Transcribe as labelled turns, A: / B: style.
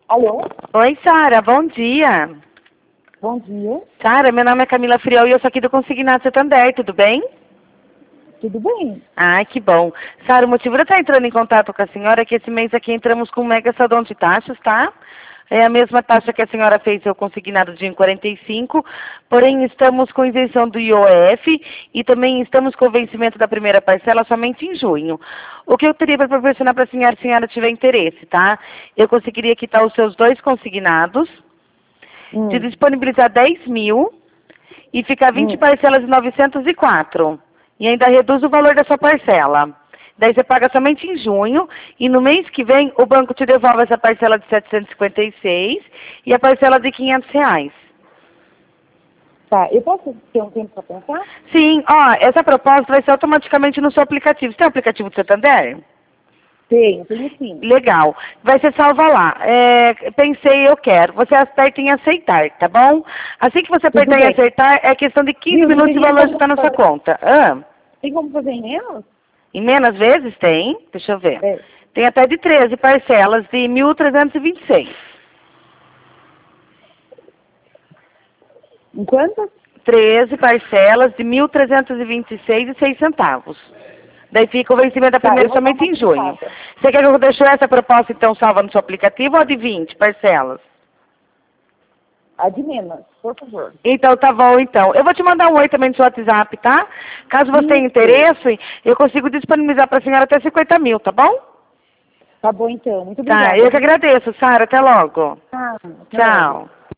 A: Alô?
B: Oi, Sara, bom dia.
A: Bom dia.
B: Sara, meu nome é Camila Friol e eu sou aqui do Consignado Santander, tudo bem?
A: Tudo bem?
B: Ai, que bom. Sara, o motivo de eu estar entrando em contato com a senhora é que esse mês aqui entramos com um mega saldão de taxas, tá? É a mesma taxa que a senhora fez seu consignado de 45, porém estamos com isenção do IOF e também estamos com o vencimento da primeira parcela somente em junho. O que eu teria para proporcionar para a senhora tiver interesse, tá? Eu conseguiria quitar os seus dois consignados, te disponibilizar 10 mil e ficar 20 parcelas de 904. E ainda reduz o valor da sua parcela. Daí você paga somente em junho e no mês que vem o banco te devolve essa parcela de 756 e a parcela de R$ 500.
A: Tá, eu posso ter um tempo para pensar?
B: Sim, ó, essa proposta vai ser automaticamente no seu aplicativo. Você tem o aplicativo do Santander?
A: Tenho sim.
B: Legal. Vai ser salva lá. Pensei, eu quero. Você aperta em aceitar, tá bom? Assim que você
A: Tudo
B: apertar em
A: bem.
B: aceitar, é questão de 15
A: Viu, não
B: minutos e o
A: teria
B: valor
A: como
B: já está na sua
A: fazer-
B: conta.
A: Tem como fazer em menos?
B: Em menos vezes tem, deixa eu ver.
A: É.
B: Tem até de 13 parcelas de 1.326.
A: Em quantas?
B: 13 parcelas de 1.326,06 centavos. Daí fica o vencimento da
A: Tá,
B: primeira
A: eu vou dar
B: somente
A: uma
B: em junho.
A: pensada.
B: Você quer que eu deixe essa proposta então salva no seu aplicativo ou a de 20 parcelas?
A: A de menos, por favor.
B: Então, tá bom, então. Eu vou te mandar um oi também no seu WhatsApp, tá? Caso você tenha
A: Isso.
B: interesse, eu consigo disponibilizar para a senhora até 50 mil, tá bom?
A: Tá bom então, muito
B: Tá,
A: obrigada.
B: eu que agradeço, Sara. Até logo.
A: Até logo.
B: Tchau.